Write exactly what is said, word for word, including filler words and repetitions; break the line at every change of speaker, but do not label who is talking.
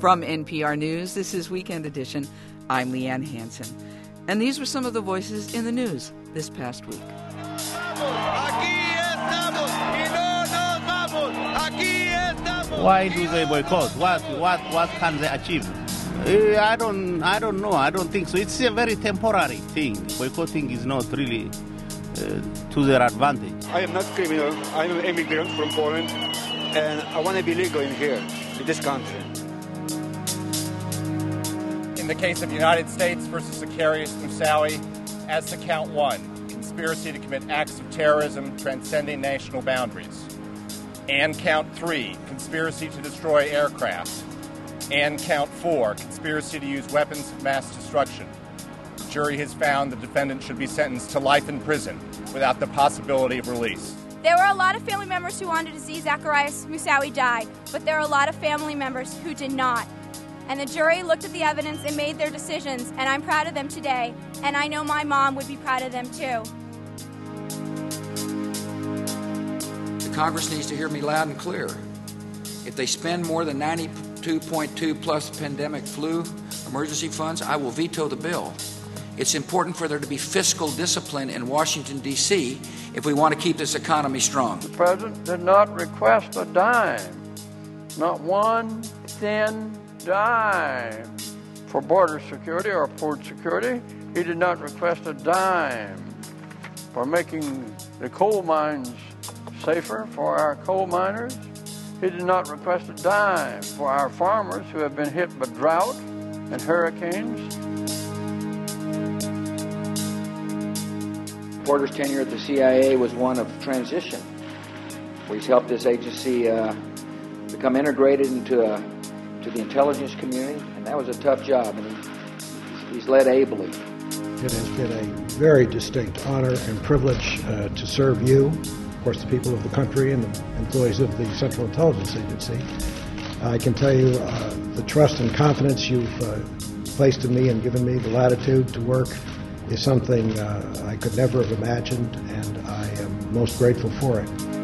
From N P R News, this is Weekend Edition. I'm Leanne Hansen. And these were some of the voices in the news this past week.
Why do they boycott? What what what can they achieve? Uh, I don't I don't know. I don't think so. It's a very temporary thing. Boycotting is not really uh, to their advantage.
I am not criminal. I'm an immigrant from Poland, and I want to be legal in here, in this country.
In the case of United States versus Zacarias Moussaoui, as to count one, conspiracy to commit acts of terrorism transcending national boundaries. And count three, conspiracy to destroy aircraft. And count four, conspiracy to use weapons of mass destruction. The jury has found the defendant should be sentenced to life in prison without the possibility of release.
There were a lot of family members who wanted to see Zacarias Moussaoui die, but there are a lot of family members who did not. And the jury looked at the evidence and made their decisions, and I'm proud of them today, and I know my mom would be proud of them too.
The Congress needs to hear me loud and clear. If they spend more than ninety-two point two plus pandemic flu emergency funds, I will veto the bill. It's important for there to be fiscal discipline in Washington, D C if we want to keep this economy strong.
The president did not request a dime, not one thin dime for border security or port security. He did not request a dime for making the coal mines safer for our coal miners. He did not request a dime for our farmers who have been hit by drought and hurricanes.
Porter's tenure at the C I A was one of transition, where he's helped this agency uh, become integrated into a to the intelligence community, and that was a tough job, and he, he's led ably.
It has been a very distinct honor and privilege uh, to serve you, of course the people of the country and the employees of the Central Intelligence Agency. I can tell you uh, the trust and confidence you've uh, placed in me and given me the latitude to work is something uh, I could never have imagined, and I am most grateful for it.